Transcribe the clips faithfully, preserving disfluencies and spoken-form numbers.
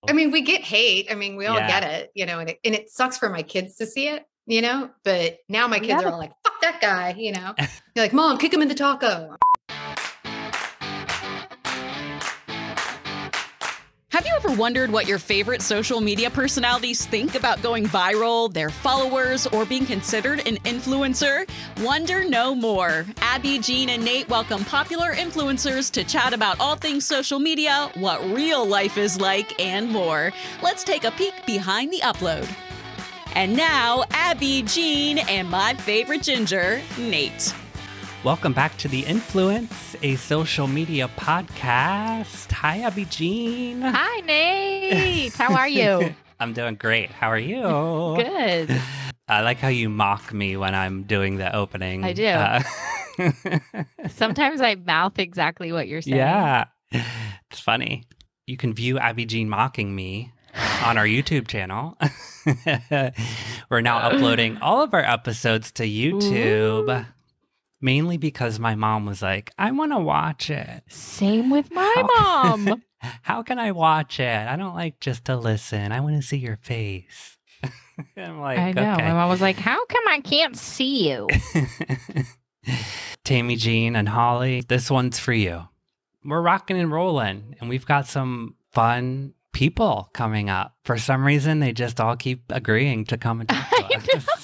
I mean, we get hate. I mean, we all Yeah. get it, you know, and it, and it sucks for my kids to see it, you know, but now my kids Yeah. are all like, fuck that guy, you know, you're like, Mom, kick him in the taco. Have you ever wondered what your favorite social media personalities think about going viral, their followers, or being considered an influencer? Wonder no more. Abby, Jean, and Nate welcome popular influencers to chat about all things social media, what real life is like, and more. Let's take a peek behind the upload. And now, Abby, Jean, and my favorite ginger, Nate. Welcome back to The Influence, a social media podcast. Hi, Abby Jean. Hi, Nate. How are you? I'm doing great. How are you? Good. I like how you mock me when I'm doing the opening. I do. Uh, Sometimes I mouth exactly what you're saying. yeah, it's funny. You can view Abby Jean mocking me on our YouTube channel. We're now uploading all of our episodes to YouTube. Ooh. Mainly because my mom was like, I want to watch it. Same with my how, mom. How can I watch it? I don't like just to listen. I want to see your face. I'm like, I know. Okay. My mom was like, how come I can't see you? Tammy Jean and Holly, this one's for you. We're rocking and rolling, and we've got some fun people coming up. For some reason, they just all keep agreeing to come and talk to us.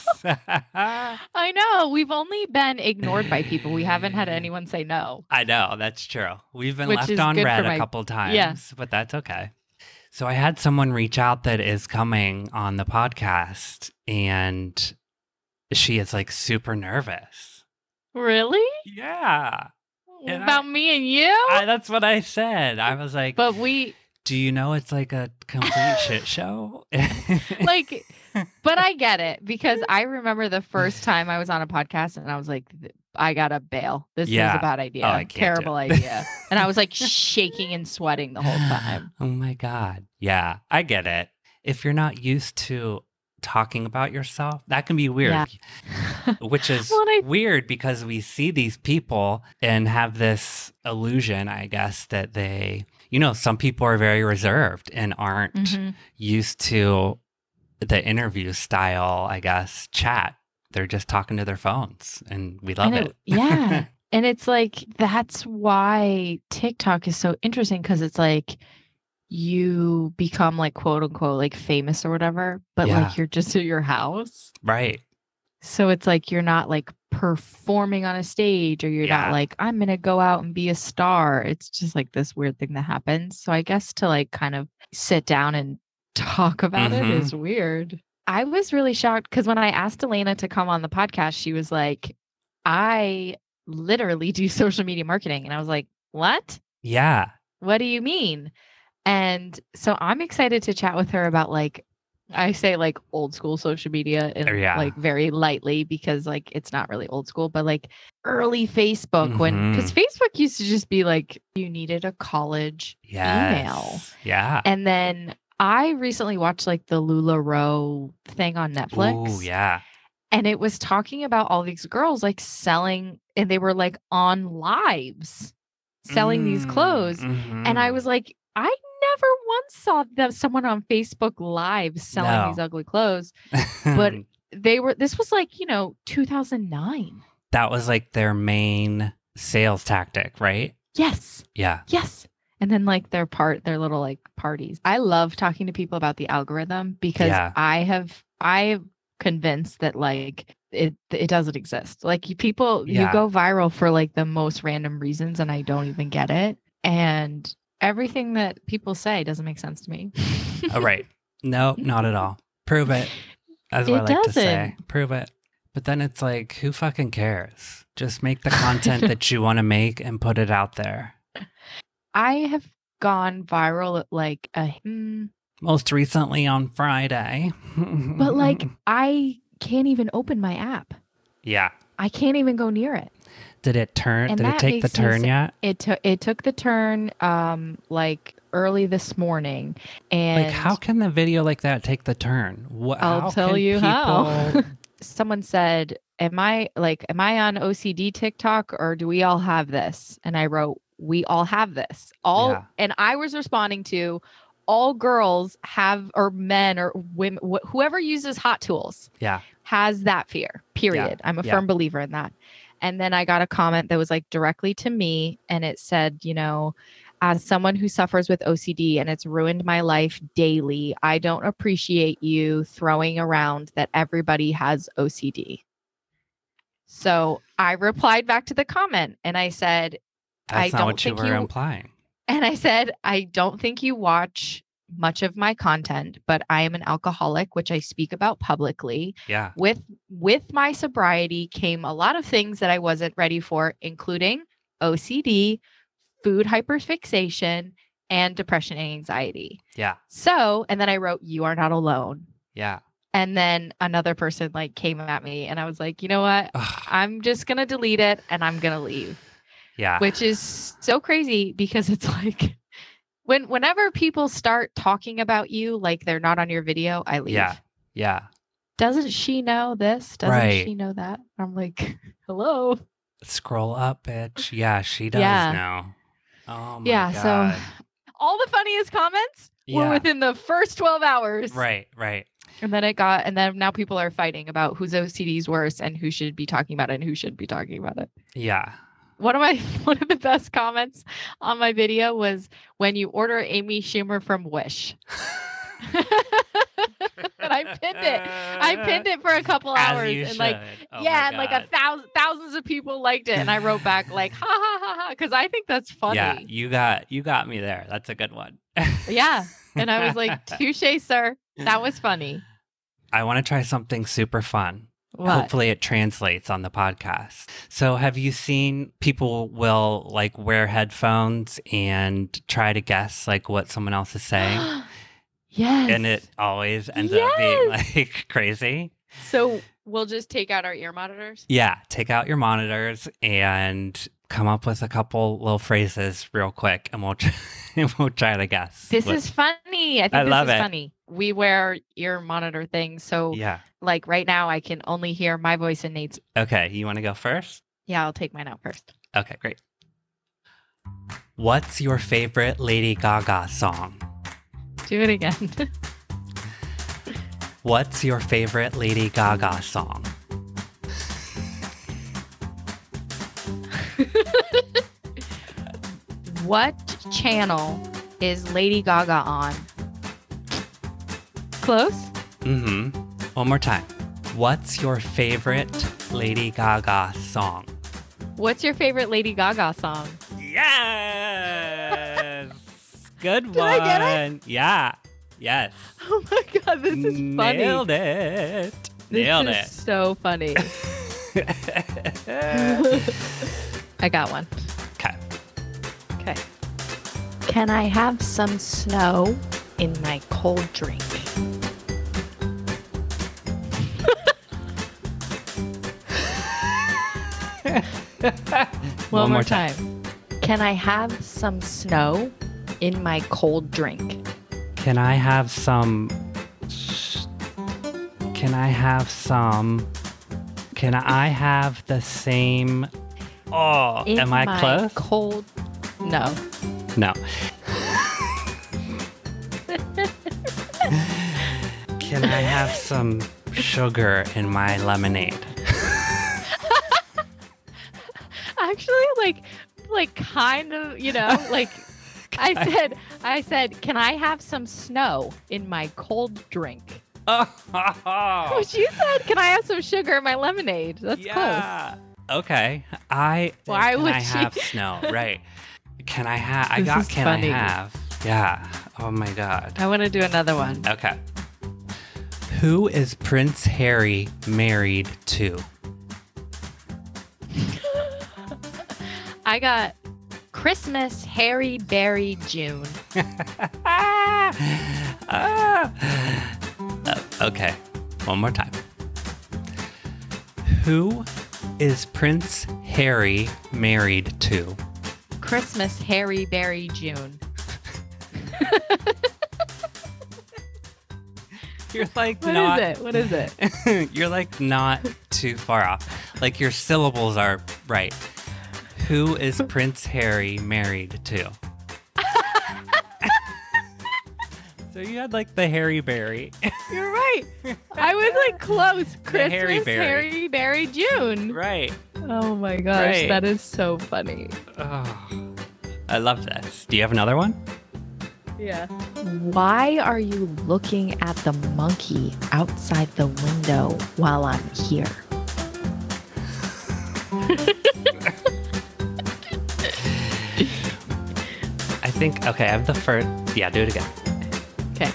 I know. We've only been ignored by people. We haven't had anyone say no. I know. That's true. We've been Which left is on good red for my- a couple times, Yeah. but that's okay. So I had someone reach out that is coming on the podcast, and she is like super nervous. Really? Yeah. And About I- me and you? I, that's what I said. I was like, But we, do you know it's like a complete shit show? like, but I get it because I remember the first time I was on a podcast and I was like, I gotta bail. This Yeah. is a bad idea. Oh, I can't do Terrible it. idea. And I was like shaking and sweating the whole time. Oh my God. Yeah, I get it. If you're not used to talking about yourself, that can be weird. Yeah. Which is Well, I- weird because we see these people and have this illusion, I guess, that they, you know, some people are very reserved and aren't Mhm. used to the interview style, I guess, chat. They're just talking to their phones, and we love And it. Yeah. And it's like, that's why TikTok is so interesting because it's like you become like quote unquote like famous or whatever, but Yeah. like you're just at your house. Right. So it's like you're not like performing on a stage or you're Yeah. not like, I'm going to go out and be a star. It's just like this weird thing that happens. So I guess to like kind of sit down and talk about Mhm. it is weird. I was really shocked because when I asked Elena to come on the podcast, she was like, I literally do social media marketing. And I was like, what? Yeah. What do you mean? And so I'm excited to chat with her about like, I say like old school social media and Yeah. like very lightly because like it's not really old school, but like early Facebook when because Mhm. Facebook used to just be like you needed a college Yes. email. Yeah. And then I recently watched like the LuLaRoe thing on Netflix. Ooh, yeah. And it was talking about all these girls like selling and they were like on lives selling these clothes. And I Mhm. was like, I never once saw that someone on Facebook Live selling No. these ugly clothes. But they were, this was like, you know, two thousand nine. that was like their main sales tactic, right? Yes. Yeah. Yes. And then like their part, their little like parties. I love talking to people about the algorithm because Yeah. I have, I'm convinced that like it, it doesn't exist. Like you people, Yeah. you go viral for like the most random reasons and I don't even get it. And everything that people say doesn't make sense to me. Oh, right. No, not at all. Prove it. That's what It I like to say. doesn't. Prove it. But then it's like, who fucking cares? Just make the content that you want to make and put it out there. I have gone viral at like a, mm, Most recently on Friday. but like I can't even open my app. yeah. I can't even go near it. Did it turn? And Did it that take the makes me turn sa- yet? It took it took the turn um like early this morning, and Like, how can the video like that take the turn? What, I'll how tell can you how. people- someone said, "Am I like am I on O C D TikTok or do we all have this?" And I wrote, "We all have this." All Yeah. and I was responding to all girls have, or men or women, wh- whoever uses Hot Tools Yeah. has that fear, period. I'm a yeah. firm believer in that. And then I got a comment that was like directly to me, and it said, you know, as someone who suffers with O C D and it's ruined my life daily, I don't appreciate you throwing around that everybody has O C D. So I replied back to the comment and I said, That's I not don't what you think were you- implying. and I said, I don't think you watch much of my content, but I am an alcoholic, which I speak about publicly. Yeah. With with my sobriety came a lot of things that I wasn't ready for, including O C D, food hyperfixation, and depression and anxiety. Yeah. So, and then I wrote, you are not alone. Yeah. And then another person like came at me and I was like, you know what? Ugh. I'm just going to delete it and I'm going to leave. Yeah. Which is so crazy because it's like when whenever people start talking about you like they're not on your video, I leave. Yeah. Yeah. Doesn't she know this? Doesn't Right. she know that? I'm like, hello. Scroll up, bitch. Yeah, she does Yeah. now. Oh my yeah. god. So all the funniest comments were Yeah. within the first twelve hours. Right, right. And then it got, and then now people are fighting about whose O C D is worse and who should be talking about it and who shouldn't be talking about it. Yeah. One of my one of the best comments on my video was when you order Amy Schumer from Wish. And I pinned it. I pinned it for a couple As hours you and like should. Oh yeah, my and like a God. thousand thousands of people liked it. And I wrote back like ha ha ha ha because I think that's funny. Yeah, you got you got me there. That's a good one. Yeah. And I was like, touche, sir. That was funny. I want to try something super fun. What? Hopefully it translates on the podcast. So have you seen people will like wear headphones and try to guess like what someone else is saying? Yes. And it always ends up being like crazy. So we'll just take out our ear monitors. Yeah, take out your monitors and come up with a couple little phrases real quick and we'll try, we'll try to guess. This what- is funny. I think I this love is it. funny. We wear ear monitor things. So Yeah. like right now I can only hear my voice and Nate's. Okay, you want to go first? Yeah, I'll take mine out first. Okay, great. What's your favorite Lady Gaga song? Do it again. What's your favorite Lady Gaga song? What channel is Lady Gaga on? Close? Mm-hmm. One more time. What's your favorite Lady Gaga song? What's your favorite Lady Gaga song? Yes! Good Did one. I get it? Yeah. Yes. Oh my god, this is funny. Nailed it. This Nailed is so funny. it. I got one. Okay. Okay. Can I have some snow in my cold drink? One, more time. Can I have some snow in my cold drink? Can I have some? Can I have some? Can I have the same? Oh, In am I my close? Cold. No. No. Can I have some sugar in my lemonade? Actually, like, like kind of, you know, like I said, I said, can I have some snow in my cold drink? Oh, But you said, can I have some sugar in my lemonade? That's close. yeah. Okay. I. Why can would I she- have snow? Right. Can I have? I This got. is Can funny. I have? Yeah. Oh my god. I want to do another one. Okay. Who is Prince Harry married to? I got Christmas, Harry, Berry, June. Ah. Uh, okay. One more time. Who is Prince Harry married to? Christmas, Harry, Berry, June. You're like What is not. it? What is it? You're like not too far off. Like your syllables are right. Who is Prince Harry married to? So you had like the Harry Berry. You're right. I was like close. Christmas, Harry Berry. Harry Berry, June. Right. Oh my gosh, Right. that is so funny. Oh, I love this. Do you have another one? Yeah. Why are you looking at the monkey outside the window while I'm here? I think, okay, I have the first. Yeah, do it again. Okay.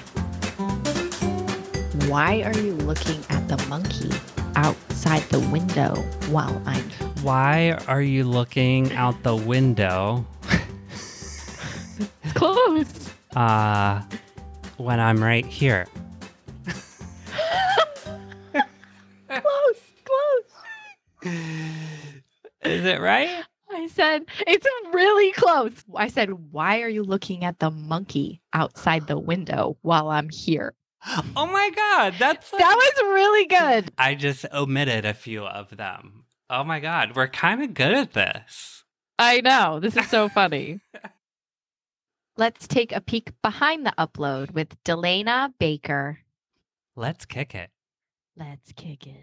Why are you looking at the monkey outside the window while I'm Why are you looking out the window close? uh, when I'm right here? Close, close. Is it right? I said, it's really close. I said, why are you looking at the monkey outside the window while I'm here? Oh my God, that's like- That was really good. I just omitted a few of them. Oh my God, we're kind of good at this. I know. This is so funny. Let's take a peek behind the upload with Delana Baker. Let's kick it. Let's kick it.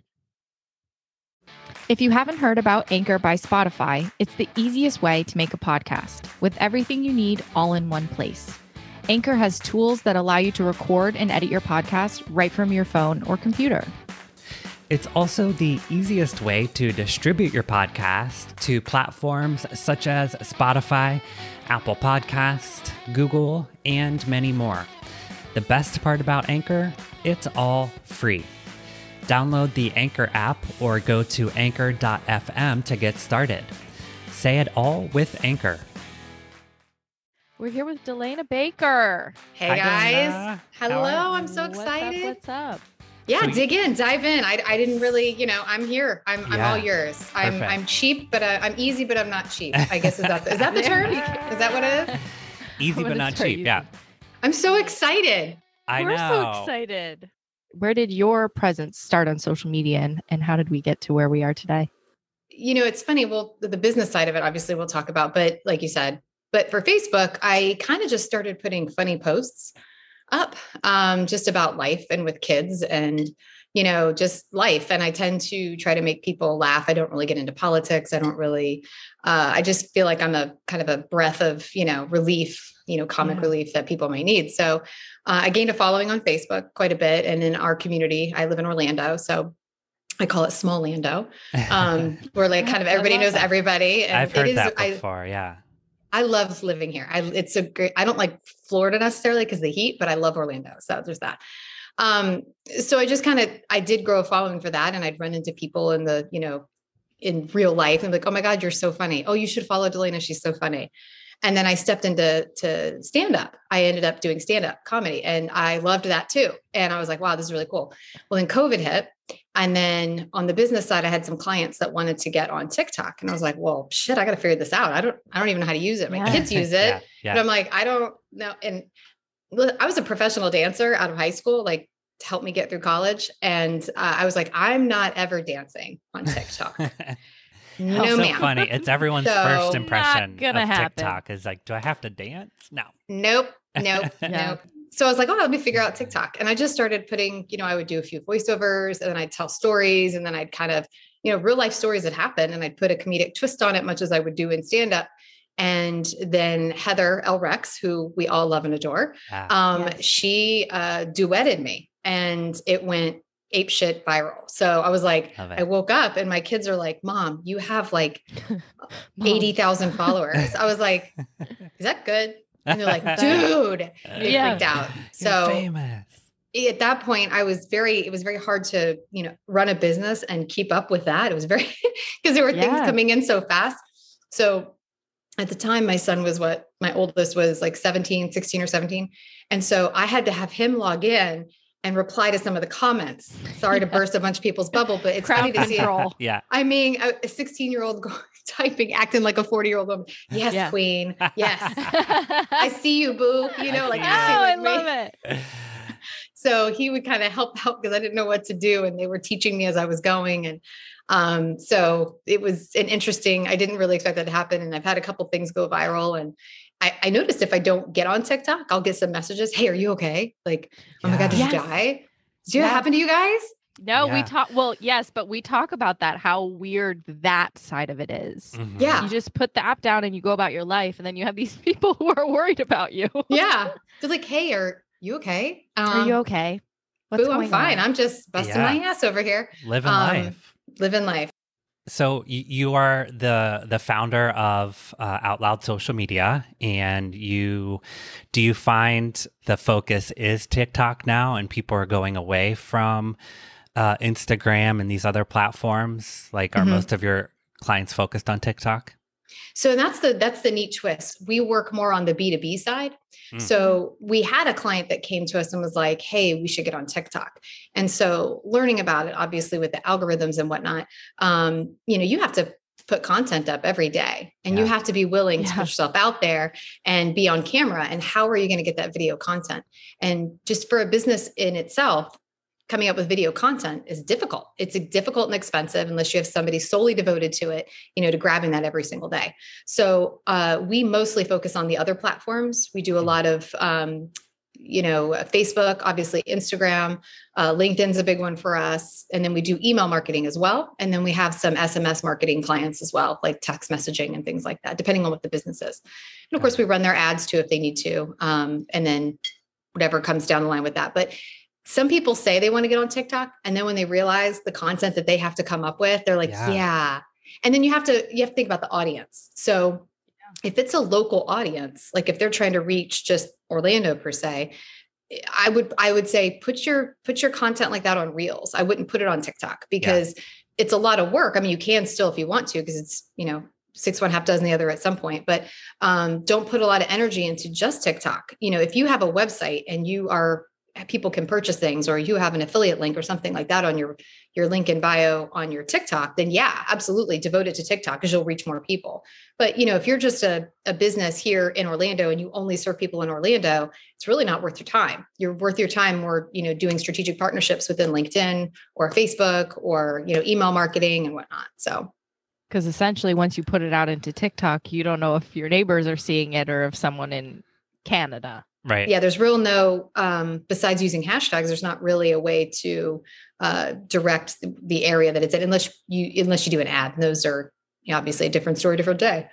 If you haven't heard about Anchor by Spotify, it's the easiest way to make a podcast with everything you need all in one place. Anchor has tools that allow you to record and edit your podcast right from your phone or computer. It's also the easiest way to distribute your podcast to platforms such as Spotify, Apple Podcasts, Google, and many more. The best part about Anchor, it's all free. Download the Anchor app or go to anchor dot f m to get started. Say it all with Anchor. We're here with Delana Baker. Hey Hi, guys. Delana. Hello. How are I'm so What's up, excited. What's up? Yeah, So you- dig in, dive in. I, I didn't really, you know, I'm here. I'm I'm all Yeah, yours. I'm perfect. I'm cheap, but I, I'm easy, but I'm not cheap. I guess is that the, is that the term? Is that what it is? Easy What but is not very cheap. easy. Yeah, I'm so excited. I We're know. so excited. Where did your presence start on social media and, and how did we get to where we are today? You know, it's funny. Well, the the business side of it, obviously, we'll talk about. But like you said, but for Facebook, I kind of just started putting funny posts up, um, just about life and with kids and, you know, just life. And I tend to try to make people laugh. I don't really get into politics. I don't really, uh, I just feel like I'm a kind of a breath of, you know, relief, you know, comic Yeah. relief that people might need. So uh, I gained a following on Facebook quite a bit. And in our community, I live in Orlando. So I call it Small Lando, um, where like kind of I everybody love knows that. everybody. And I've heard it is, that I, before. Yeah. I love living here. I, it's a great, I don't like Florida necessarily because of the heat, but I love Orlando. So there's that. Um, so I just kind of, I did grow a following for that. And I'd run into people in the, you know, in real life and like, oh my God, you're so funny. Oh, you should follow Delana. She's so funny. And then I stepped into to stand up. I ended up doing stand up comedy and I loved that too. And I was like, wow, this is really cool. Well, then COVID hit. And then on the business side, I had some clients that wanted to get on TikTok. And I was like, well, shit, I got to figure this out. I don't, I don't even know how to use it. My Yeah. kids use it. Yeah, yeah. But I'm like, I don't know. And look, I was a professional dancer out of high school, like to help me get through college. And uh, I was like, I'm not ever dancing on TikTok. No, so ma'am. funny. It's everyone's So- first Not impression gonna of happen. TikTok is like, do I have to dance? No. Nope. Nope. Yeah. Nope. So I was like, oh, let me figure out TikTok. And I just started putting, you know, I would do a few voiceovers and then I'd tell stories and then I'd kind of, you know, real life stories that happen and I'd put a comedic twist on it, much as I would do in stand up. And then Heather L. Rex, who we all love and adore, Yeah. um, Yes. she uh, duetted me and it went apeshit viral. So I was like, Love I it. woke up and my kids are like, Mom, you have like Mom. eighty thousand followers. I was like, is that good? And they're like, That's- dude, they Yeah. freaked out. You're So famous. at that point, I was very, it was very hard to, you know, run a business and keep up with that. It was very, because there were things Yeah. coming in so fast. So at the time, my son was what my oldest was like seventeen, sixteen or seventeen. And so I had to have him log in and reply to some of the comments. Sorry to Yeah. burst a bunch of people's bubble, but it's Crowd funny to see it. control. Yeah. I mean, a sixteen year old typing, acting like a forty year old woman. Yes, Yeah. queen. Yes. I I see you, boo. You know, like see oh, you. I acting like me. love it. So he would kind of help help because I didn't know what to do. And they were teaching me as I was going. And um, so it was an interesting, I didn't really expect that to happen. And I've had a couple things go viral and I, I noticed if I don't get on TikTok, I'll get some messages. Hey, are you okay? Like, oh my God, did Yes. you die? Did it Yes. happen to you guys? No, we Yeah. talk. Well, yes, but we talk about that, how weird that side of it is. Mhm. Yeah. You just put the app down and you go about your life, and then you have these people who are worried about you. Yeah. They're like, hey, are you okay? Um, Are you okay? What's boo, I'm going fine. on? I'm just busting my ass over here. Living Um, life. Living life. So y- you are the the founder of uh, Out Loud Social Media, and you do you find the focus is TikTok now, and people are going away from uh, Instagram and these other platforms? Like, are Mhm. most of your clients focused on TikTok? So that's the that's the neat twist. We work more on the B two B side. Mm. So we had a client that came to us and was like, hey, we should get on TikTok. And so learning about it, obviously with the algorithms and whatnot, um, you know, you have to put content up every day and you Yeah. have to be willing to Yeah. put yourself out there and be on camera. And how are you going to get that video content? And just for a business in itself, coming up with video content is difficult. It's difficult and expensive unless you have somebody solely devoted to it, you know, to grabbing that every single day. So uh, we mostly focus on the other platforms. We do a lot of, um, you know, Facebook, obviously Instagram, uh, LinkedIn's a big one for us. And then we do email marketing as well. And then we have some S M S marketing clients as well, like text messaging and things like that, depending on what the business is. And of course, we run their ads too, if they need to. Um, and then whatever comes down the line with that. But some people say they want to get on TikTok, and then when they realize the content that they have to come up with, they're like, Yeah. yeah. And then you have to, you have to think about the audience. So if it's a local audience, like if they're trying to reach just Orlando per se, I would, I would say, put your, put your content like that on Reels. I wouldn't put it on TikTok because it's a lot of work. I mean, you can still, if you want to, because it's, you know, six, one half dozen the other at some point, but um, don't put a lot of energy into just TikTok. You know, if you have a website and you are, people can purchase things, or you have an affiliate link or something like that on your, your link in bio on your TikTok, then yeah, absolutely devote it to TikTok because you'll reach more people. But, you know, if you're just a, a business here in Orlando and you only serve people in Orlando, it's really not worth your time. You're worth your time more, you know, doing strategic partnerships within LinkedIn or Facebook or, you know, email marketing and whatnot. So, Because essentially, once you put it out into TikTok, you don't know if your neighbors are seeing it or if someone in Canada. Right. yeah, there's real no, um, besides using hashtags, there's not really a way to uh, direct the, the area that it's in, unless you, unless you do an ad. And those are, you know, obviously a different story, different day.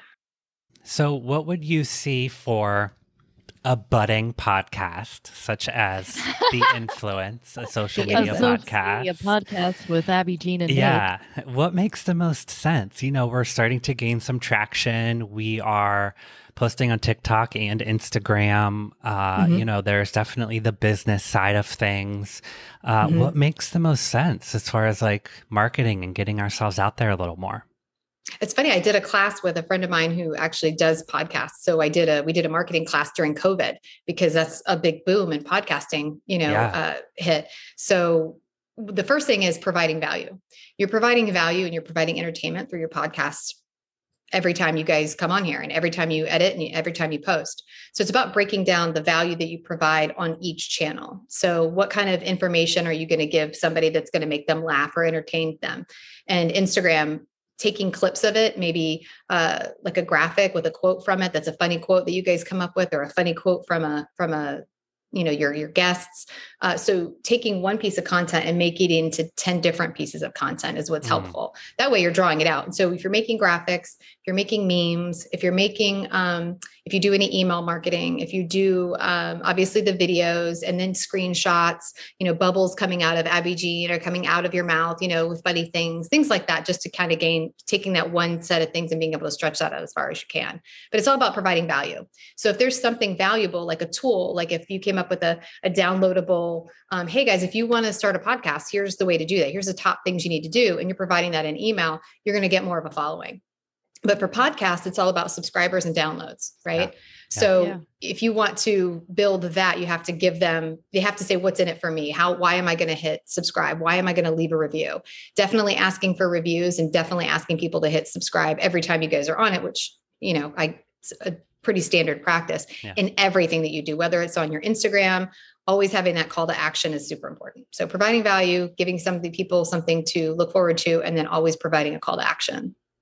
So what would you see for a budding podcast, such as The Influence, a social The media Influence. podcast? A podcast with Abby, Jean, and Nate. Yeah. What makes the most sense? You know, we're starting to gain some traction. We are posting on TikTok and Instagram. Uh, Mhm. You know, there's definitely the business side of things. Uh, Mhm. What makes the most sense as far as like marketing and getting ourselves out there a little more? It's funny. I did a class with a friend of mine who actually does podcasts. So I did a, we did a marketing class during COVID because that's a big boom in podcasting, you know, Yeah. uh, hit. So the first thing is providing value. You're providing value and you're providing entertainment through your podcast every time you guys come on here and every time you edit and every time you post. So it's about breaking down the value that you provide on each channel. So what kind of information are you going to give somebody that's going to make them laugh or entertain them? And Instagram, taking clips of it, maybe uh, like a graphic with a quote from it. That's a funny quote that you guys come up with, or a funny quote from a, from a, you know, your, your guests. Uh, so taking one piece of content and making it into ten different pieces of content is what's Mm. helpful. That way you're drawing it out. And so if you're making graphics, if you're making memes, if you're making, um, if you do any email marketing, if you do, um, obviously the videos and then screenshots, you know, bubbles coming out of Abby Jean or coming out of your mouth, you know, with funny things, things like that, just to kind of gain, taking that one set of things and being able to stretch that out as far as you can. But it's all about providing value. So if there's something valuable, like a tool, like if you came up with a, a downloadable, um, hey guys, if you want to start a podcast, here's the way to do that. Here's the top things you need to do. And you're providing that in email, you're going to get more of a following. But for podcasts, it's all about subscribers and downloads, right? Yeah. So Yeah. if you want to build that, you have to give them, they have to say, what's in it for me? How, why am I going to hit subscribe? Why am I going to leave a review? Definitely asking for reviews and definitely asking people to hit subscribe every time you guys are on it, which, you know, I, it's a pretty standard practice Yeah. in everything that you do, whether it's on your Instagram. Always having that call to action is super important. So providing value, giving some of the people something to look forward to, and then always providing a call to action.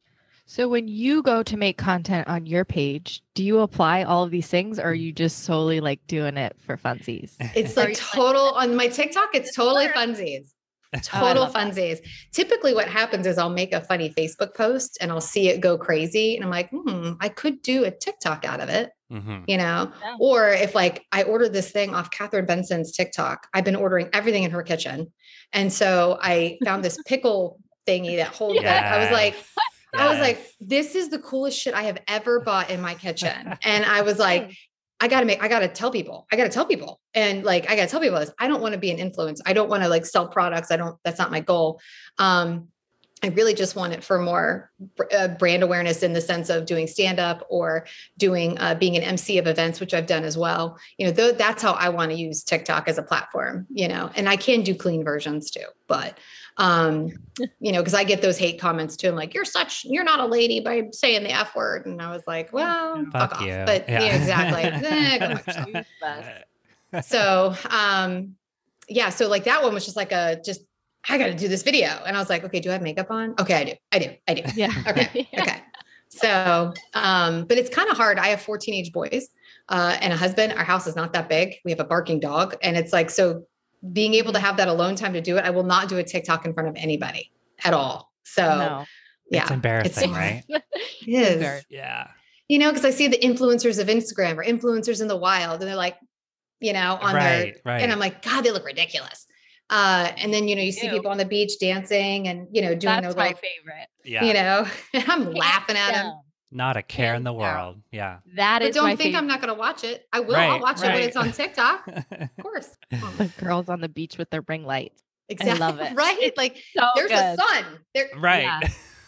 So when you go to make content on your page, do you apply all of these things or are you just solely like doing it for funsies? It's Are like you total on my TikTok. It's totally funsies. Total love that. funsies. Typically what happens is I'll make a funny Facebook post and I'll see it go crazy. And I'm like, hmm, I could do a TikTok out of it, Mhm. you know? Yeah. Or if like I ordered this thing off Catherine Benson's TikTok, I've been ordering everything in her kitchen. And so I found this pickle thingy that holds it. I was like, Yes. I was like, Yes. this is the coolest shit I have ever bought in my kitchen. And I was like, I gotta make, I gotta tell people, I gotta tell people. And like, I gotta tell people this, I don't want to be an influencer. I don't want to like sell products. I don't, that's not my goal. Um, I really just want it for more uh, brand awareness in the sense of doing stand-up or doing, uh, being an M C of events, which I've done as well. You know, th- that's how I want to use TikTok as a platform, you know, and I can do clean versions too, but, um, you know, cause I get those hate comments too. I'm like, you're such, you're not a lady by saying the F word. And I was like, well, Fuck fuck off. you. But Yeah. yeah, exactly. Eh, go fuck yourself. So, um, yeah, so like that one was just like a, just, I got to do this video. And I was like, okay, do I have makeup on? Okay, I do. I do. I do. Yeah. Okay. Yeah. Okay. So, um, but it's kind of hard. I have four teenage boys, uh, and a husband. Our house is not that big. We have a barking dog. And it's like, so being able to have that alone time to do it, I will not do a TikTok in front of anybody at all. So No. yeah, It's embarrassing, right? it is. Embarrassing. Yeah. You know, cause I see the influencers of Instagram or influencers in the wild and they're like, you know, on Right, their, right. and I'm like, God, they look ridiculous. Uh, and then, you know, you see Ew. people on the beach dancing and, you know, doing That's their my little, favorite. Yeah. you know, and I'm laughing at them. Down. Not a care in Hands the down. world. Yeah. That But is don't my think favorite. I'm not going to watch it. I will. I'll Right, watch it when right. it's on TikTok. Of course. Oh, The girls on the beach with their ring lights. exactly. love it. Right? It's Like So there's good. the sun. There, Right.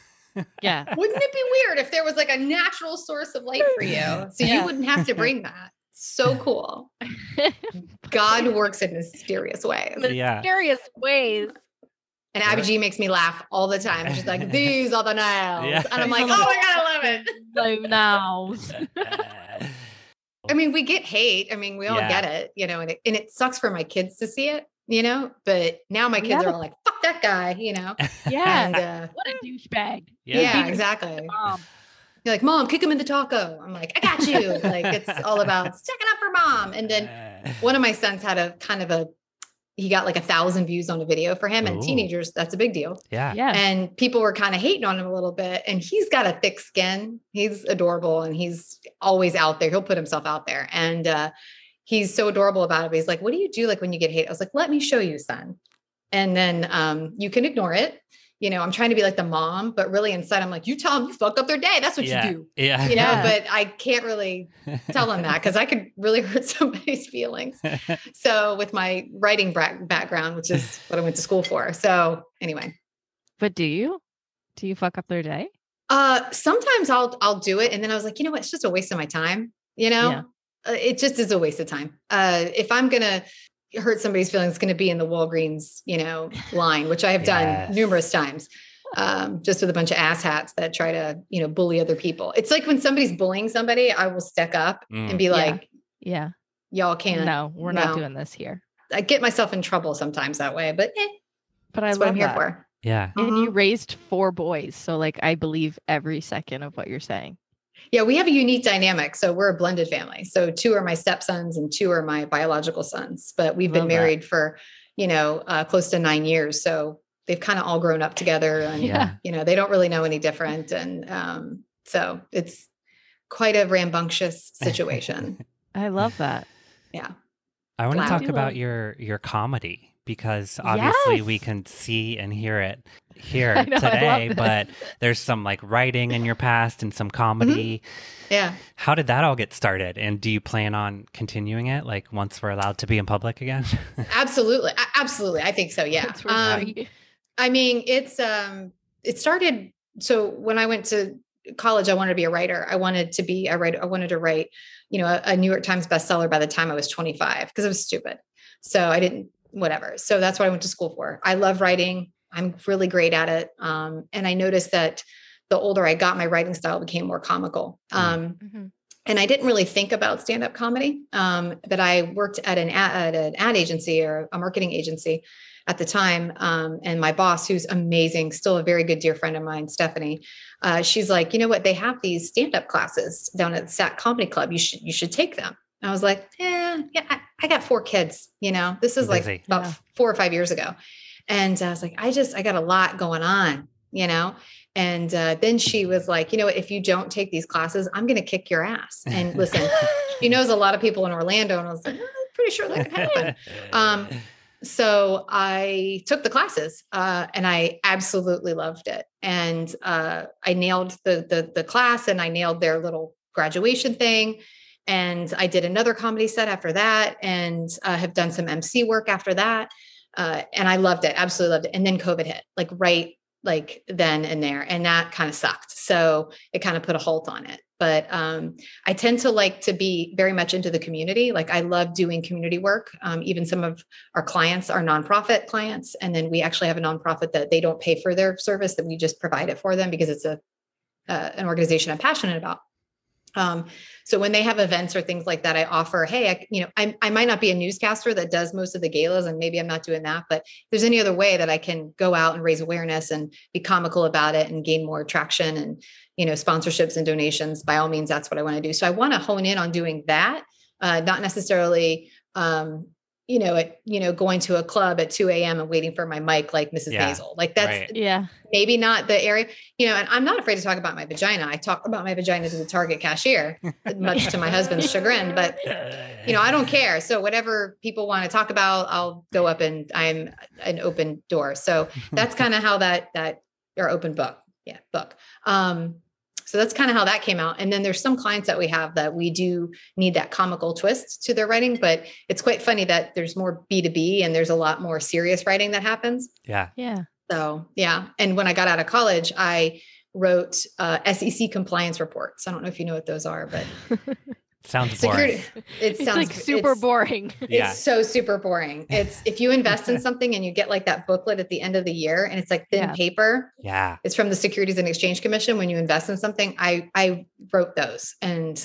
Yeah. wouldn't it be weird if there was like a natural source of light for you? So Yeah. you wouldn't have to bring that. So cool. God works in mysterious ways. Yeah. Mysterious ways. And Abby G makes me laugh all the time. She's like, these are the nails. Yeah. And I'm like, oh my God, I love it. So now. I mean, we get hate. I mean, we all Yeah. get it, you know, and it, and it sucks for my kids to see it, you know, but now my kids Yeah. are all like, fuck that guy, you know? Yeah. And, uh, What a douchebag. yeah, Yeah. exactly. Mom. You're like, mom, kick him in the taco. I'm like, I got you. Like, it's all about sticking up for mom. And then one of my sons had a kind of a, he got like a thousand views on a video for him and Ooh. teenagers. That's a big deal. Yeah. Yeah. And people were kind of hating on him a little bit. And he's got a thick skin. He's adorable and he's always out there. He'll put himself out there. And uh, he's so adorable about it. He's like, what do you do like when you get hate? I was like, let me show you, son. And then um, you can ignore it. You know, I'm trying to be like the mom, but really inside I'm like, you tell them you fuck up their day. That's what Yeah. you do. Yeah. You know, Yeah. but I can't really tell them that because I could really hurt somebody's feelings. So with my writing bra- background, which is what I went to school for. So anyway. But do you? Do you fuck up their day? Uh, sometimes I'll, I'll do it. And then I was like, you know what? It's just a waste of my time. You know, Yeah. uh, it just is a waste of time. Uh, if I'm going to hurt somebody's feelings, it's going to be in the Walgreens, you know, line, which I have done Yes. numerous times. Um, just with a bunch of asshats that try to, you know, bully other people. It's like when somebody's bullying somebody, I will stick up Mm. and be Yeah. like, Yeah. y'all can't. No, we're no. not doing this here. I get myself in trouble sometimes that way, but eh, But I that's love what I'm here that. for. Yeah. And you Mhm. raised four boys. So like I believe every second of what you're saying. Yeah, we have a unique dynamic. So we're a blended family. So two are my stepsons and two are my biological sons, but we've been Love that. married for, you know, uh, close to nine years. So they've kind of all grown up together and, Yeah. you know, they don't really know any different. And um, so it's quite a rambunctious situation. I love that. Yeah. I want to Loud. talk Do about love- your your comedy because obviously we Yes. can see and hear it here I know, I love today, this. but there's some like writing in your past and some comedy. Yeah. How did that all get started? And do you plan on continuing it like once we're allowed to be in public again? Absolutely. A- Absolutely. I think so. Yeah. That's Um, right. I mean, it's, um, it started. So when I went to college, I wanted to be a writer. I wanted to be a writer. I wanted to write, you know, a, a New York Times bestseller by the time I was twenty-five because I was stupid. So I didn't, whatever. So that's what I went to school for. I love writing. I'm really great at it. Um, and I noticed that the older I got, my writing style became more comical. Um, Mhm. and I didn't really think about stand-up comedy. Um, but I worked at an ad, at an ad agency or a marketing agency at the time. Um, and my boss, who's amazing, still a very good dear friend of mine, Stephanie, uh, she's like, you know what? They have these stand-up classes down at the S A C Comedy Club. You should, you should take them. And I was like, eh, yeah, I, I got four kids, you know, this is like Busy. about Yeah. four or five years ago. And I was like, I just, I got a lot going on, you know? And uh, then she was like, you know what, if you don't take these classes, I'm going to kick your ass. And listen, she knows a lot of people in Orlando. And I was like, oh, I'm pretty sure that could happen. Um, so I took the classes uh, and I absolutely loved it. And uh, I nailed the, the, the class and I nailed their little graduation thing. And I did another comedy set after that and uh, have done some M C work after that. Uh, and I loved it. Absolutely loved it. And then COVID hit like right like then and there, and that kind of sucked. So it kind of put a halt on it. But um, I tend to like to be very much into the community. Like I love doing community work. Um, even some of our clients are nonprofit clients. And then we actually have a nonprofit that they don't pay for their service, that we just provide it for them because it's a uh, an organization I'm passionate about. Um, so when they have events or things like that, I offer, hey, I, you know, I, I might not be a newscaster that does most of the galas and maybe I'm not doing that, but if there's any other way that I can go out and raise awareness and be comical about it and gain more traction and, you know, sponsorships and donations, by all means, that's what I want to do. So I want to hone in on doing that, uh, not necessarily, um, you know, at, you know, going to a club at two a.m. and waiting for my mic, like Missus Yeah, Maisel, like that's right. Yeah. maybe not the area, you know, and I'm not afraid to talk about my vagina. I talk about my vagina to the Target cashier, much to my husband's chagrin, but you know, I don't care. So whatever people want to talk about, I'll go up and I'm an open door. So that's kind of how that, that or open book. Yeah. Book. Um, So that's kind of how that came out. And then there's some clients that we have that we do need that comical twist to their writing, but it's quite funny that there's more B two B and there's a lot more serious writing that happens. Yeah. Yeah. So yeah. And when I got out of college, I wrote uh, S E C compliance reports. I don't know if you know what those are, but Sounds boring. security, it It's sounds like super it's- boring. Yeah. It's so super boring. It's if you invest in something and you get like that booklet at the end of the year and it's like thin Yeah. paper. Yeah. It's from the Securities and Exchange Commission. When you invest in something, I, I wrote those and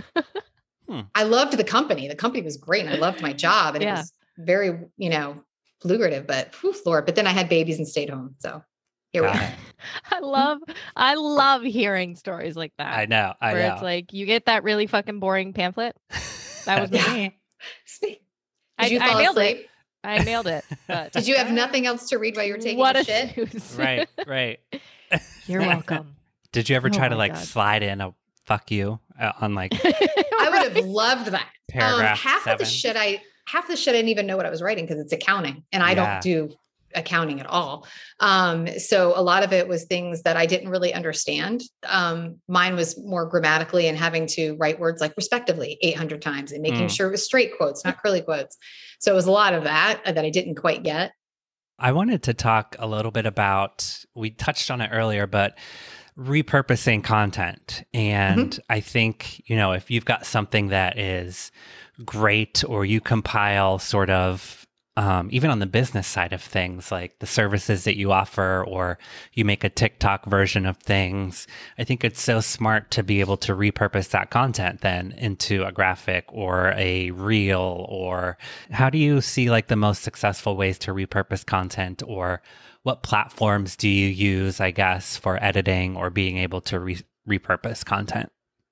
Hmm. I loved the company. The company was great. And I loved my job and Yeah. it was very, you know, lucrative, but whew, Lord, but then I had babies and stayed home. So here we Got are. it. I love I love hearing stories like that. I know. I where know. it's like you get that really fucking boring pamphlet. That was Yeah. me. Speak. I, Did you I fall nailed asleep? it. I nailed it. But Did you have nothing else to read while you were taking what a a shit? snooze. Right. Right. You're welcome. Did you ever Oh try to my like God. slide in a fuck you uh, on like I would have loved that. Um, paragraph half seven? of the shit I half the shit I didn't even know what I was writing because it's accounting and I Yeah. don't do accounting at all. Um, so a lot of it was things that I didn't really understand. Um, mine was more grammatically and having to write words like respectively eight hundred times and making Mm. sure it was straight quotes, not curly quotes. So it was a lot of that uh, that I didn't quite get. I wanted to talk a little bit about, we touched on it earlier, but repurposing content. And Mm-hmm. I think, you know, if you've got something that is great or you compile sort of, um, even on the business side of things, like the services that you offer, or you make a TikTok version of things, I think it's so smart to be able to repurpose that content then into a graphic or a reel. Or how do you see like the most successful ways to repurpose content, or what platforms do you use, I guess, for editing or being able to re- repurpose content?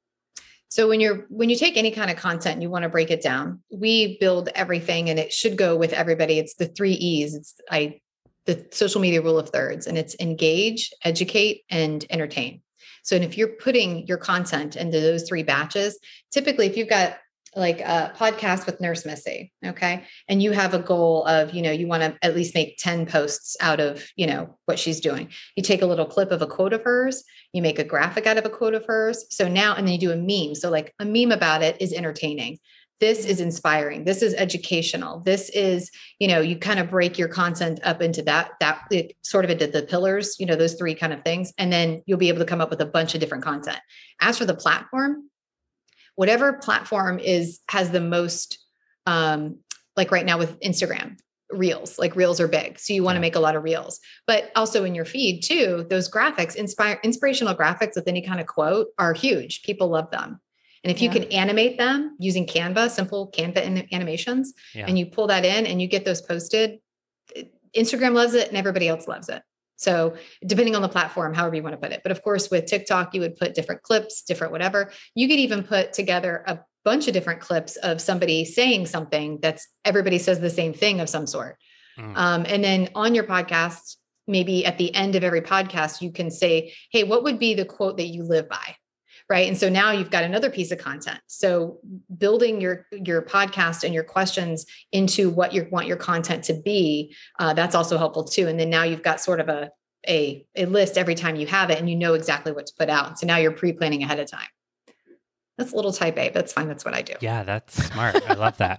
So when you're when you take any kind of content and you want to break it down, we build everything and it should go with everybody. It's the three E's. It's I the social media rule of thirds, and it's engage, educate, and entertain. So and if you're putting your content into those three batches, typically if you've got like a podcast with Nurse Missy, okay, and you have a goal of, you know, you want to at least make ten posts out of, you know, what she's doing. You take a little clip of a quote of hers, you make a graphic out of a quote of hers. So now, and then you do a meme. So like a meme about it is entertaining. This is inspiring. This is educational. This is, you know, you kind of break your content up into that, that it sort of into the pillars, you know, those three kind of things. And then you'll be able to come up with a bunch of different content. As for the platform, whatever platform is, has the most, um, like right now with Instagram, reels, like reels are big. So you want to Yeah. make a lot of reels, but also in your feed too, those graphics, inspire inspirational graphics with any kind of quote are huge. People love them. And if Yeah. you can animate them using Canva, simple Canva an- animations, Yeah. and you pull that in and you get those posted, Instagram loves it and everybody else loves it. So depending on the platform, however you want to put it. But of course, with TikTok, you would put different clips, different whatever. You could even put together a bunch of different clips of somebody saying something that's everybody says the same thing of some sort. Mm. Um, and then on your podcast, maybe at the end of every podcast, you can say, hey, what would be the quote that you live by? Right. And so now you've got another piece of content. So building your, your podcast and your questions into what you want your content to be, uh, that's also helpful too. And then now you've got sort of a, a, a list every time you have it and you know exactly what to put out. So now you're pre-planning ahead of time. That's a little type A, but that's fine. That's what I do. Yeah, that's smart. I love that.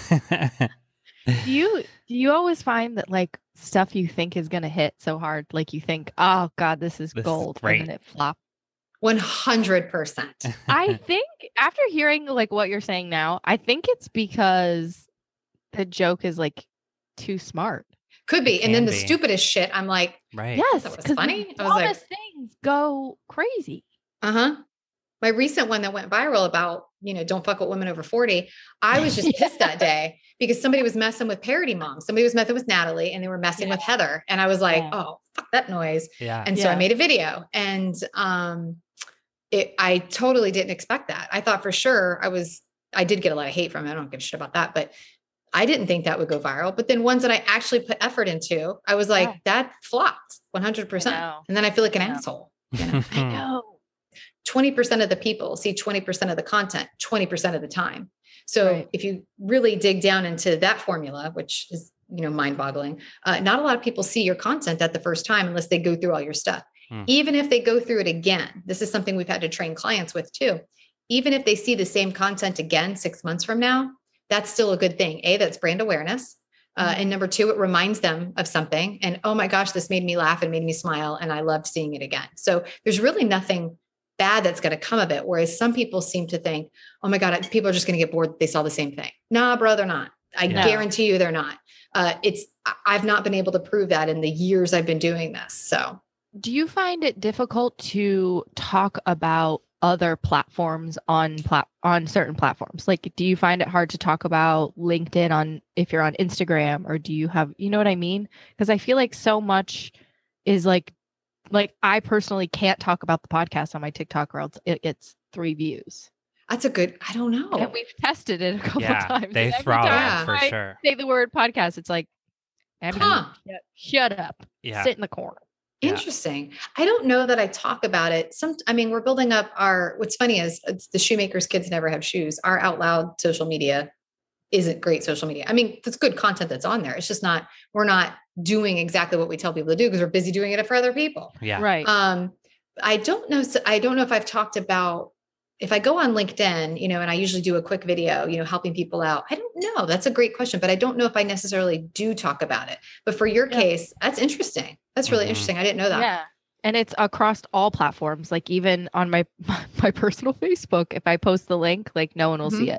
Do you do you always find that like stuff you think is gonna hit so hard, like you think, oh God, this is This is gold, great. and then it flops? one hundred percent. I think after hearing like what you're saying now, I think it's because the joke is like too smart. Could be. It And then can the be. stupidest shit, I'm like, Right. Yes, That was 'cause funny. the I was like- dumbest things go crazy. uh-huh. My recent one that went viral about, you know, don't fuck with women over forty. I was just pissed that day because somebody was messing with Parody Mom. Somebody was messing with Natalie and they were messing with Heather. And I was like, Yeah. oh, fuck that noise. Yeah. And so I Yeah. made a video and um, it, I totally didn't expect that. I thought for sure I was, I did get a lot of hate from it. I don't give a shit about that, but I didn't think that would go viral. But then ones that I actually put effort into, I was like, Yeah. that flopped one hundred percent. know. And then I feel like an I know. asshole. You know? I know. twenty percent of the people see twenty percent of the content twenty percent of the time. So Right. if you really dig down into that formula, which is, you know, mind boggling, uh, not a lot of people see your content at the first time unless they go through all your stuff. Hmm. Even if they go through it again, this is something we've had to train clients with too. Even if they see the same content again, six months from now, that's still a good thing. A, that's brand awareness. Uh, Mhm. and number two, it reminds them of something. And oh my gosh, this made me laugh and made me smile. And I loved seeing it again. So there's really nothing bad that's going to come of it. Whereas some people seem to think, oh my God, people are just going to get bored. They saw the same thing. Nah, bro, they're not. I Yeah. guarantee you they're not. Uh, it's, I- I've not been able to prove that in the years I've been doing this. So Do you find it difficult to talk about other platforms on plat on certain platforms? Like, do you find it hard to talk about LinkedIn on if you're on Instagram, or do you have, you know what I mean? Because I feel like so much is like, like I personally can't talk about the podcast on my TikTok, or else it gets three views. that's a good, I don't know. And we've tested it a couple Yeah. times. They and every throttle time for I sure. say the word podcast, it's like, Abby, Huh. shut, shut up, Yeah. sit in the corner. Yeah. Interesting. I don't know that I talk about it. Some, I mean, we're building up our, what's funny is it's the shoemakers kids never have shoes. Our out loud social media isn't great social media. I mean, it's good content that's on there. It's just not, we're not doing exactly what we tell people to do because we're busy doing it for other people. Yeah. Right. Um, I don't know. so I don't know if I've talked about, if I go on LinkedIn, you know, and I usually do a quick video, you know, helping people out. I don't know. That's a great question, but I don't know if I necessarily do talk about it. But for your Yeah. case, that's interesting. That's really Mhm. interesting. I didn't know that. Yeah. And it's across all platforms. Like even on my my personal Facebook, if I post the link, like no one will Mhm. see it.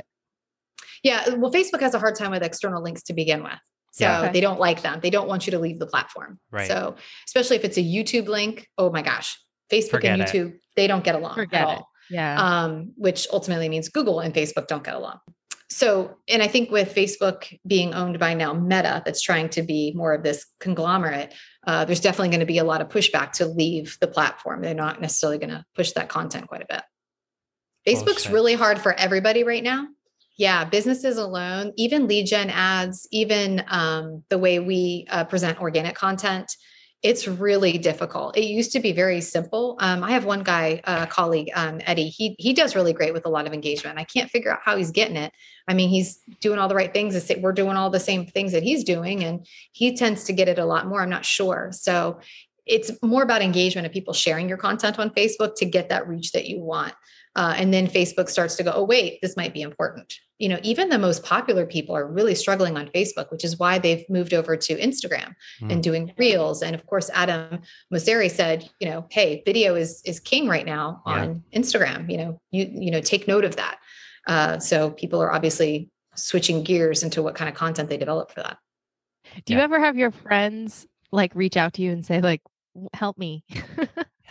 Yeah. Well, Facebook has a hard time with external links to begin with. So Yeah. Okay. they don't like them. They don't want you to leave the platform. Right. So especially if it's a YouTube link, oh my gosh, Facebook Forget and it. YouTube, they don't get along Forget at it. all. Yeah. Um, which ultimately means Google and Facebook don't get along. So, and I think with Facebook being owned by now Meta, that's trying to be more of this conglomerate, uh, there's definitely going to be a lot of pushback to leave the platform. They're not necessarily going to push that content quite a bit. Facebook's Bullshit. really hard for everybody right now. Yeah, businesses alone, even lead gen ads, even um, the way we uh, present organic content, it's really difficult. It used to be very simple. Um, I have one guy, a uh, colleague, um, Eddie, he, he does really great with a lot of engagement. I can't figure out how he's getting it. I mean, he's doing all the right things. We're doing all the same things that he's doing, and he tends to get it a lot more. I'm not sure. So it's more about engagement of people sharing your content on Facebook to get that reach that you want. Uh, and then Facebook starts to go, oh, wait, this might be important. You know, even the most popular people are really struggling on Facebook, which is why they've moved over to Instagram Mm. and doing reels. And of course, Adam Mosseri said, you know, hey, video is is king right now on yeah. Instagram. You know, you you know, take note of that. Uh, so people are obviously switching gears into what kind of content they develop for that. Do Yeah. you ever have your friends like reach out to you and say like, help me?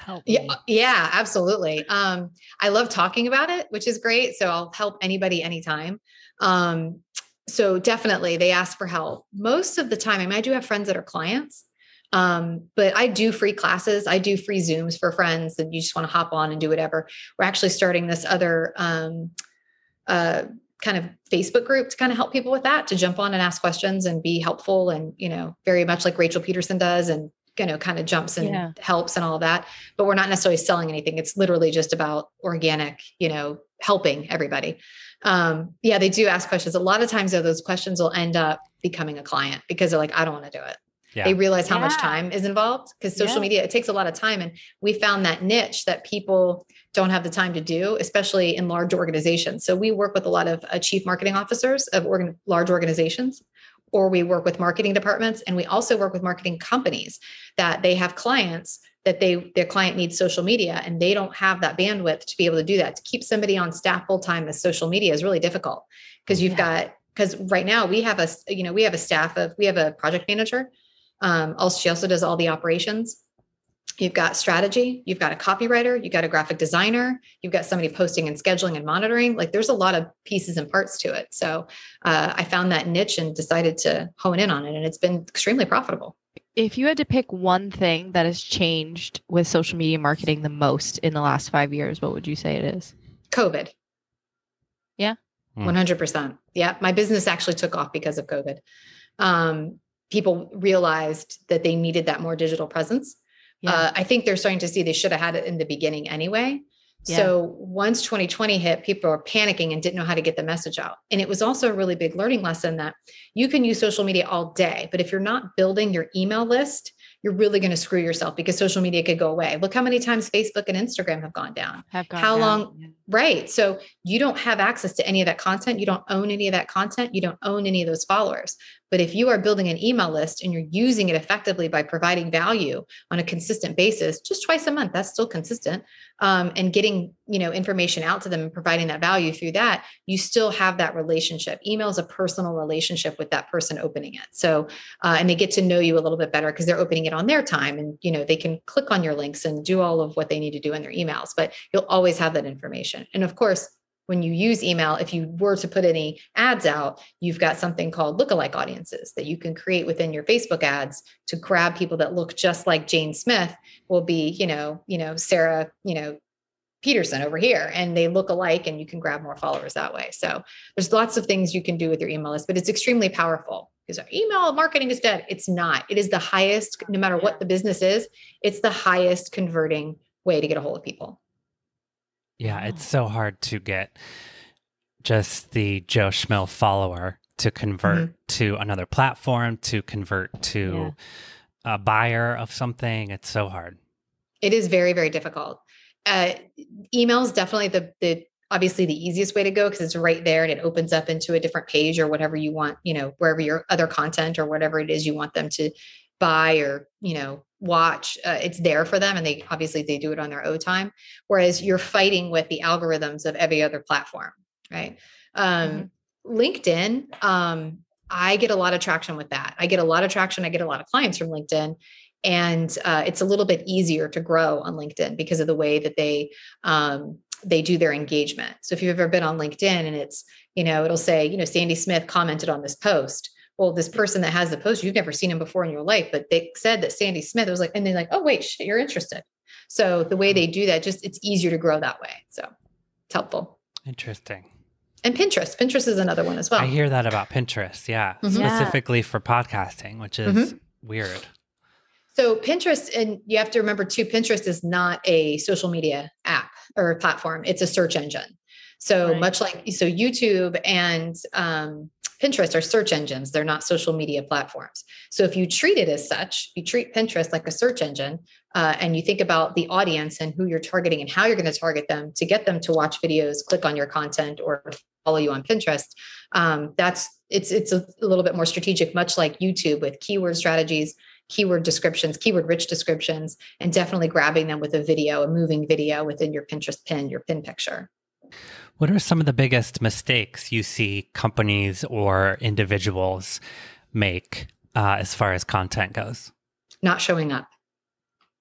Help me. Yeah, yeah, absolutely. Um, I love talking about it, which is great. So I'll help anybody anytime. Um, so definitely they ask for help. Most of the time, I mean, I do have friends that are clients. Um, but I do free classes. I do free Zooms for friends that you just want to hop on and do whatever. We're actually starting this other um, uh, kind of Facebook group to kind of help people with that, to jump on and ask questions and be helpful. And, you know, very much like Rachel Peterson does, and, you know, kind of jumps and Yeah. helps and all of that. But we're not necessarily selling anything. It's literally just about organic, you know, helping everybody. Um, yeah, they do ask questions. A lot of times though, those questions will end up becoming a client because they're like, I don't want to do it. Yeah. They realize how much Yeah. time is involved, because social Yeah. media, it takes a lot of time. And we found that niche that people don't have the time to do, especially in large organizations. So we work with a lot of uh, chief marketing officers of organ- large organizations, or we work with marketing departments. And we also work with marketing companies that they have clients that they, their client needs social media, and they don't have that bandwidth to be able to do that. To keep somebody on staff full time with social media is really difficult, because you've Yeah. got, because right now we have a, you know, we have a staff of, we have a project manager. Um, also, she also does all the operations. You've got strategy, you've got a copywriter, you've got a graphic designer, you've got somebody posting and scheduling and monitoring. Like there's a lot of pieces and parts to it. So uh, I found that niche and decided to hone in on it. And it's been extremely profitable. If you had to pick one thing that has changed with social media marketing the most in the last five years, what would you say it is? COVID. Yeah. Hmm. one hundred percent. Yeah. My business actually took off because of COVID. Um, people realized that they needed that more digital presence. Yeah. Uh, I think they're starting to see they should have had it in the beginning anyway. Yeah. So once twenty twenty hit, people were panicking and didn't know how to get the message out. And it was also a really big learning lesson that you can use social media all day, but if you're not building your email list, you're really going to screw yourself, because social media could go away. Look how many times Facebook and Instagram have gone down. Have gone How down. long- Yeah. Right. So you don't have access to any of that content. You don't own any of that content. You don't own any of those followers. But if you are building an email list and you're using it effectively by providing value on a consistent basis, just twice a month, that's still consistent. Um, and getting, you know, information out to them and providing that value through that, you still have that relationship. Email is a personal relationship with that person opening it. So, uh, and they get to know you a little bit better because they're opening it on their time, and, you know, they can click on your links and do all of what they need to do in their emails, but you'll always have that information. And of course, when you use email, if you were to put any ads out, you've got something called lookalike audiences that you can create within your Facebook ads to grab people that look just like Jane Smith. Will be, you know, you know, Sarah, you know, Peterson over here, and they look alike, and you can grab more followers that way. So there's lots of things you can do with your email list, but it's extremely powerful, because our email marketing is dead. It's not. It is the highest, no matter what the business is, it's the highest converting way to get a hold of people. Yeah, it's so hard to get just the Joe Schmo follower to convert Mhm. to another platform, to convert to a buyer of something. It's so hard. It is very, very difficult. Uh, email is definitely the, the obviously the easiest way to go, because it's right there and it opens up into a different page or whatever you want, you know, wherever your other content or whatever it is you want them to buy or, you know, watch, uh, it's there for them. And they obviously they do it on their own time. Whereas you're fighting with the algorithms of every other platform, right? Um, mm-hmm. LinkedIn, um, I get a lot of traction with that. I get a lot of traction. I get a lot of clients from LinkedIn. And uh, it's a little bit easier to grow on LinkedIn because of the way that they um, they do their engagement. So if you've ever been on LinkedIn and it's, you know, it'll say, you know, Sandy Smith commented on this post. Well, this person that has the post, you've never seen him before in your life, but they said that Sandy Smith, it was like, and they're like, oh, wait, shit, you're interested. So the way they do that, just it's easier to grow that way. So it's helpful. Interesting. And Pinterest. Pinterest is another one as well. I hear that about Pinterest. Yeah. Mhm. Specifically for podcasting, which is Mhm. weird. So Pinterest, and you have to remember too, Pinterest is not a social media app or platform. It's a search engine. So Right. much like, so YouTube and um, Pinterest are search engines. They're not social media platforms. So if you treat it as such, you treat Pinterest like a search engine, uh, and you think about the audience and who you're targeting and how you're going to target them to get them to watch videos, click on your content, or follow you on Pinterest. Um, that's, it's, it's a little bit more strategic, much like YouTube, with keyword strategies, keyword descriptions, keyword rich descriptions, and definitely grabbing them with a video, a moving video within your Pinterest pin, your pin picture. What are some of the biggest mistakes you see companies or individuals make uh, as far as content goes? Not showing up.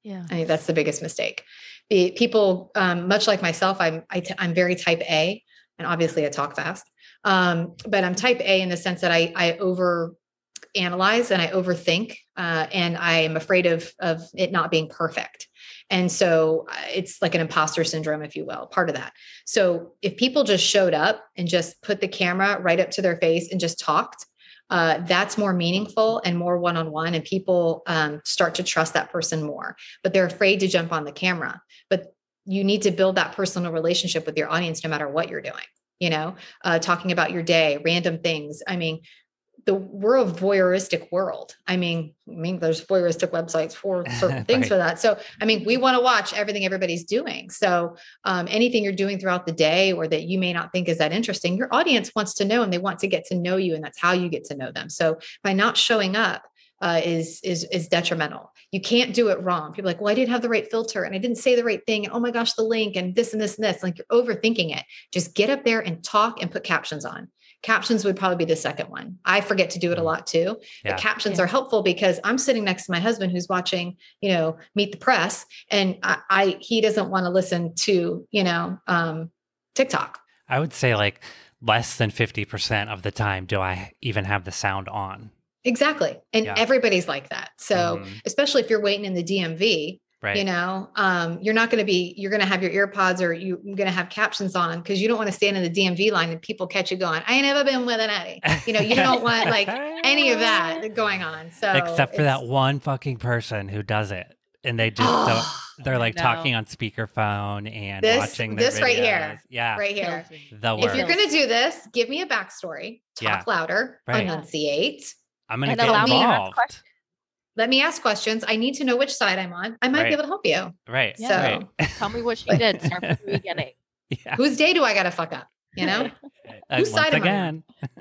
Yeah. I think that's the biggest mistake. The people, um, much like myself, I'm, I t- I'm very type A, and obviously I talk fast. Um, but I'm type A in the sense that I, I over analyze and I overthink, uh, and I am afraid of, of it not being perfect. And so uh, it's like an imposter syndrome, if you will, part of that. So if people just showed up and just put the camera right up to their face and just talked, uh, that's more meaningful and more one-on-one, and people um, start to trust that person more, but they're afraid to jump on the camera. But you need to build that personal relationship with your audience, no matter what you're doing, you know, uh, talking about your day, random things. I mean, the we're a voyeuristic world. I mean, I mean, there's voyeuristic websites for certain things Right. for that. So, I mean, we want to watch everything everybody's doing. So, um, anything you're doing throughout the day or that you may not think is that interesting, your audience wants to know, and they want to get to know you, and that's how you get to know them. So, by not showing up uh, is is is detrimental. You can't do it wrong. People are like, well, I didn't have the right filter, and I didn't say the right thing, and oh my gosh, the link, and this and this and this. Like, you're overthinking it. Just get up there and talk and put captions on. Captions would probably be the second one. I forget to do it a lot too, Yeah. but captions Yeah. are helpful because I'm sitting next to my husband who's watching, you know, Meet the Press, and I, I he doesn't want to listen to, you know, um, TikTok. I would say like less than fifty percent of the time do I even have the sound on. Exactly. And Yeah. everybody's like that. So Mhm. especially if you're waiting in the D M V, Right. you know, um, you're not going to be, you're going to have your ear pods, or you're going to have captions on, because you don't want to stand in the D M V line and people catch you going, I ain't never been with an Eddie. You know, you don't want like any of that going on. So Except for it's- that one fucking person who does it. And they just Oh, don't, they're I like know. talking on speakerphone and This- watching their this right here. videos. Yeah. right here. The If worst. you're going to do this, give me a backstory, talk Yeah. louder, Right. enunciate. I'm going to And get allow me to ask involved. questions. Let me ask questions. I need to know which side I'm on. I might Right. be able to help you. Right. Yeah. So Right. Tell me what she did. Start from the beginning. Yeah. whose day do I got to fuck up? You know? Uh, Whose once side am I again.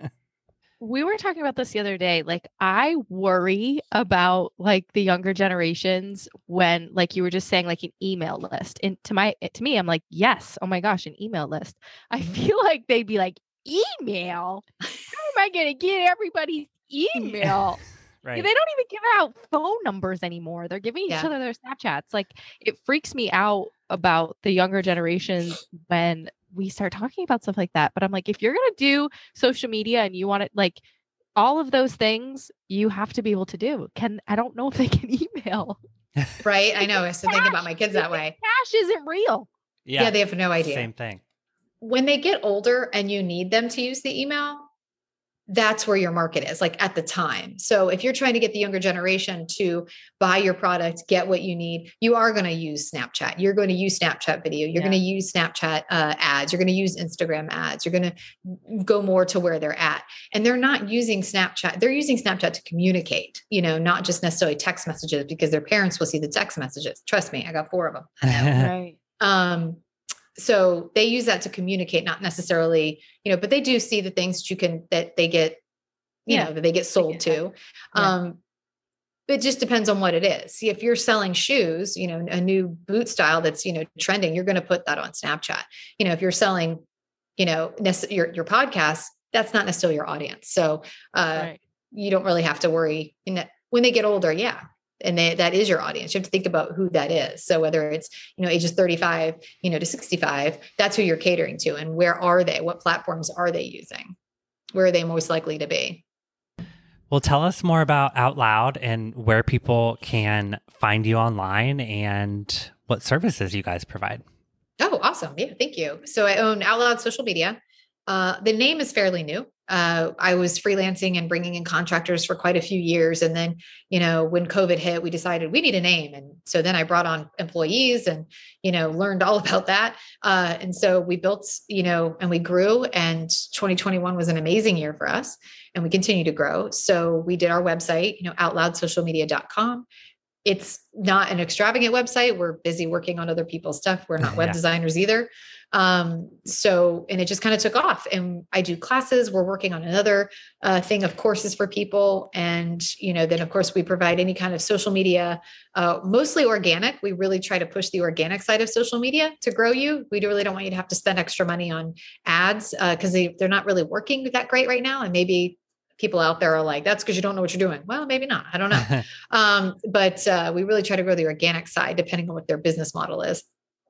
We were talking about this the other day. Like, I worry about like the younger generations when, like you were just saying, like an email list. And to my to me, I'm like, yes, oh my gosh, an email list. I feel like they'd be like, email? How am I gonna get everybody's email? Right. They don't even give out phone numbers anymore. They're giving each Yeah. other their Snapchats. Like, it freaks me out about the younger generations when we start talking about stuff like that. But I'm like, if you're gonna do social media and you want it, like all of those things, you have to be able to do. Can I don't know if they can email. Right. I know. I used to think about my kids that way. Cash isn't real. Yeah. They have no idea. Same thing. When they get older and you need them to use the email, that's where your market is, like at the time. So if you're trying to get the younger generation to buy your product, get what you need, you are going to use Snapchat. You're going to use Snapchat video. You're Yeah. going to use Snapchat uh, ads. You're going to use Instagram ads. You're going to go more to where they're at. And they're not using Snapchat. They're using Snapchat to communicate, you know, not just necessarily text messages, because their parents will see the text messages. Trust me, I got four of them. I know. Right. Um, so they use that to communicate, not necessarily, you know, but they do see the things that you can, that they get, you Yeah. know, that they get sold get to. Yeah. Um, it just depends on what it is. See, if you're selling shoes, you know, a new boot style that's, you know, trending, you're going to put that on Snapchat. You know, if you're selling, you know, nece- your, your podcast, that's not necessarily your audience. So, uh, Right. you don't really have to worry in that when they get older. Yeah. And they, that is your audience. You have to think about who that is. So whether it's, you know, ages thirty-five, you know, to sixty-five, that's who you're catering to. And where are they? What platforms are they using? Where are they most likely to be? Well, tell us more about Out Loud and where people can find you online and what services you guys provide. Oh, awesome. Yeah. Thank you. So I own Out Loud Social Media. Uh, the name is fairly new. Uh, I was freelancing and bringing in contractors for quite a few years. And then, you know, when COVID hit, we decided we need a name. And so then I brought on employees and, you know, learned all about that. Uh, and so we built, you know, and we grew, and twenty twenty-one was an amazing year for us, and we continue to grow. So we did our website, you know, out loud social media dot com. It's not an extravagant website. We're busy working on other people's stuff. We're not web Yeah. designers either. Um, so, and it just kind of took off, and I do classes. We're working on another uh, thing of courses for people. And, you know, then of course we provide any kind of social media, uh, mostly organic. We really try to push the organic side of social media to grow you. We really don't want you to have to spend extra money on ads uh, cause they, they're not really working that great right now. And maybe people out there are like, that's because you don't know what you're doing. Well, maybe not. I don't know. um, but uh, we really try to grow the organic side depending on what their business model is.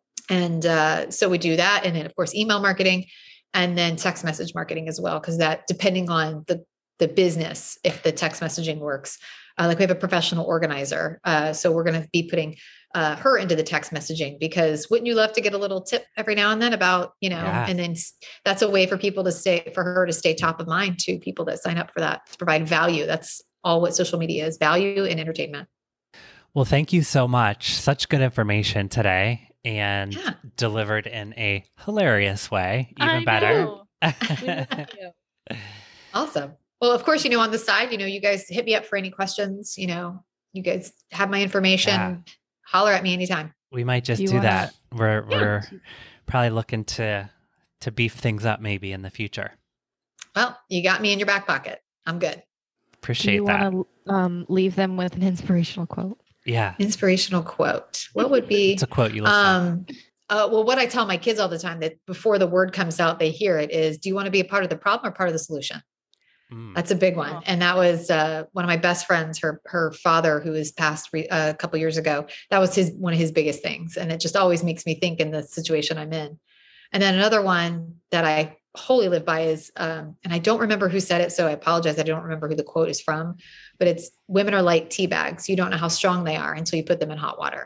And uh, so we do that. And then of course, email marketing and then text message marketing as well. Cause that depending on the, the business, if the text messaging works, uh, like we have a professional organizer. Uh, so we're going to be putting uh, her into the text messaging, because wouldn't you love to get a little tip every now and then about, you know, Yeah. and then that's a way for people to stay, for her to stay top of mind to people that sign up for that, to provide value. That's all what social media is, value and entertainment. Well, thank you so much. Such good information today, and Yeah. delivered in a hilarious way. Even I better. know. We love you. Awesome. Well, of course, you know, on the side, you know, you guys hit me up for any questions, you know, you guys have my information, Yeah. holler at me anytime. We might just You do wanna- that. We're Yeah. we're probably looking to to beef things up maybe in the future. Well, you got me in your back pocket. I'm good. Do Appreciate you that. want to um, leave them with an inspirational quote? Yeah. Inspirational quote. What would be, It's a quote you listen. um, uh, well, what I tell my kids all the time that before the word comes out, they hear it is, do you want to be a part of the problem or part of the solution? Mm. That's a big one. Oh. And that was uh, one of my best friends, her, her father, who was passed re- uh, a couple years ago. That was his, one of his biggest things. And it just always makes me think in the situation I'm in. And then another one that I wholly live by is, um, and I don't remember who said it, so I apologize. I don't remember who the quote is from, but it's, women are like tea bags. You don't know how strong they are until you put them in hot water.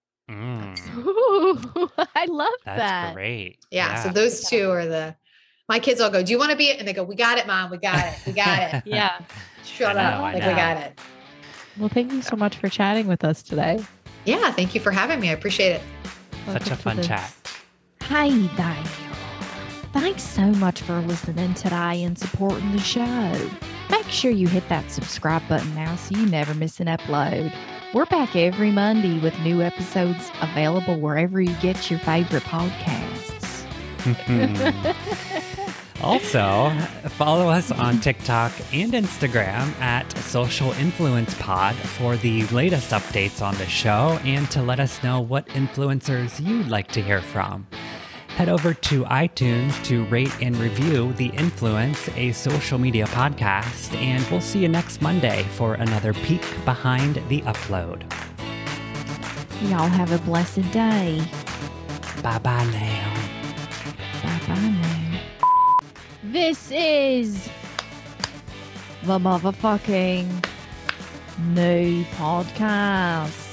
Mm. Ooh, I love That's that. great. Yeah. So those two are the, my kids all go, do you want to be it? And they go, we got it, mom. We got it. We got it. Yeah. Shut I up. know, I like we know. got it. Well, thank you so much for chatting with us today. Yeah. Thank you for having me. I appreciate it. Such Welcome a to fun the- chat. Hey there. Thanks so much for listening today and supporting the show. Make sure you hit that subscribe button now so you never miss an upload. We're back every Monday with new episodes available wherever you get your favorite podcasts. Also, follow us on TikTok and Instagram at Social Influence Pod for the latest updates on the show and to let us know what influencers you'd like to hear from. Head over to iTunes to rate and review The Influence, a social media podcast, and we'll see you next Monday for another peek behind the upload. Y'all have a blessed day. Bye-bye now. Bye-bye now. This is the motherfucking new podcast.